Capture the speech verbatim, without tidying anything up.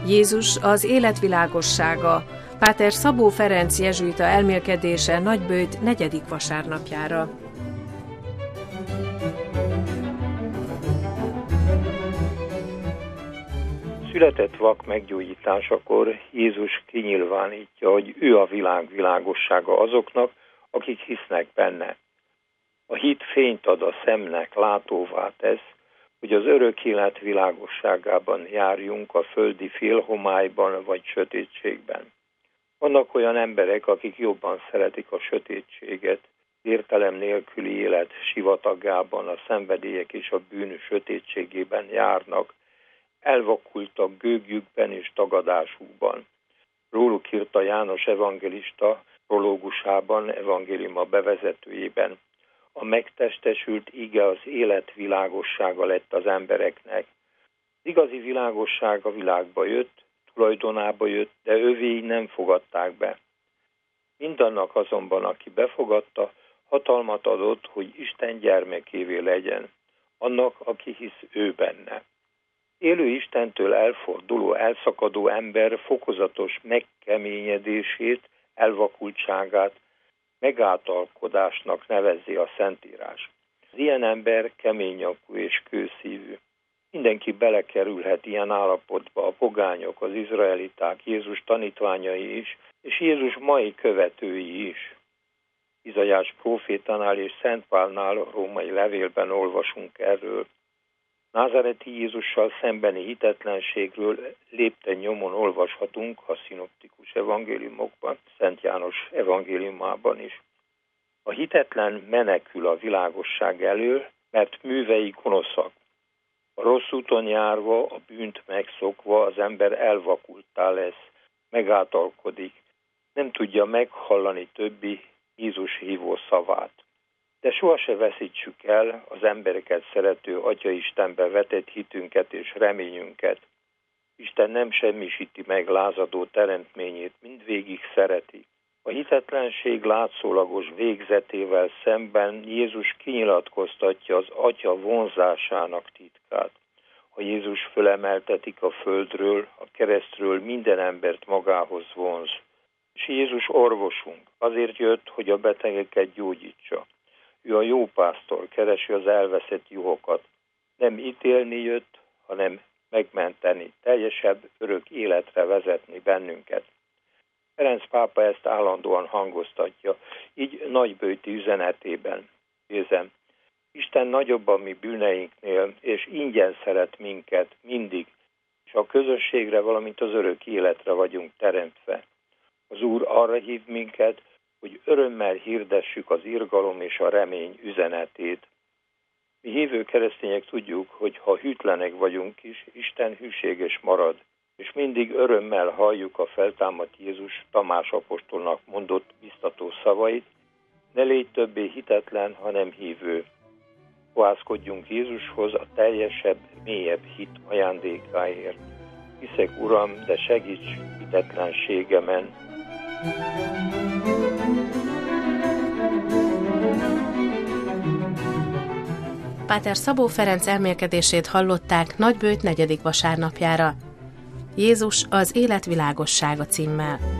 Jézus az élet világossága. Páter Szabó Ferenc jezsuita elmélkedése Nagyböjt negyedik vasárnapjára. Született vak meggyógyításakor Jézus kinyilvánítja, hogy ő a világ világossága azoknak, akik hisznek benne. A hit fényt ad a szemnek, látóvá tesz, hogy az örök élet világosságában járjunk a földi félhomályban vagy sötétségben. Vannak olyan emberek, akik jobban szeretik a sötétséget, értelem nélküli élet sivatagában, a szenvedélyek és a bűn sötétségében járnak, elvakultak gőgjükben és tagadásukban. Róluk írta János evangelista prológusában, evangéliuma bevezetőjében. A megtestesült ige az élet világossága lett az embereknek. Az igazi világosság a világba jött, tulajdonába jött, de övéi nem fogadták be. Mindannak azonban, aki befogadta, hatalmat adott, hogy Isten gyermekévé legyen, annak, aki hisz ő benne. Élő Istentől elforduló, elszakadó ember fokozatos megkeményedését, elvakultságát megáltalkodásnak nevezi a Szentírás. Az ilyen ember keménynyakú és kőszívű. Mindenki belekerülhet ilyen állapotba, a pogányok, az izraeliták, Jézus tanítványai is, és Jézus mai követői is. Izaiás prófétánál és Szent Pálnál a római levélben olvasunk erről. Názáreti Jézussal szembeni hitetlenségről lépten nyomon olvashatunk a szinoptikus evangéliumokban, Szent János evangéliumában is. A hitetlen menekül a világosság elől, mert művei gonoszak. A rossz úton járva, a bűnt megszokva az ember elvakulttá lesz, megáltalkodik, nem tudja meghallani többi Jézus hívó szavát. De sohasem veszítsük el az embereket szerető Atya Istenbe vetett hitünket és reményünket. Isten nem semmisíti meg lázadó teremtményét, mindvégig szereti. A hitetlenség látszólagos végzetével szemben Jézus kinyilatkoztatja az Atya vonzásának titkát. Ha Jézus fölemeltetik a földről, a keresztről minden embert magához vonz. És Jézus orvosunk, azért jött, hogy a betegeket gyógyítsa. Ő a jó pásztor, keresi az elveszett juhokat. Nem ítélni jött, hanem megmenteni, teljesebb, örök életre vezetni bennünket. Ferenc pápa ezt állandóan hangoztatja, így nagyböjti üzenetében. Nézem, Isten nagyobb a mi bűneinknél, és ingyen szeret minket mindig, és a közösségre, valamint az örök életre vagyunk teremtve. Az Úr arra hív minket, hogy örömmel hirdessük az irgalom és a remény üzenetét. Mi hívő keresztények tudjuk, hogy ha hűtlenek vagyunk is, Isten hűséges marad, és mindig örömmel halljuk a feltámadt Jézus Tamás apostolnak mondott biztató szavait, ne légy többé hitetlen, hanem hívő. Fohászkodjunk Jézushoz a teljesebb, mélyebb hit ajándékáért. Hiszek, Uram, de segíts hitetlenségemen. Páter Szabó Ferenc elmélkedését hallották Nagyböjt negyedik vasárnapjára. Jézus az élet világossága címmel.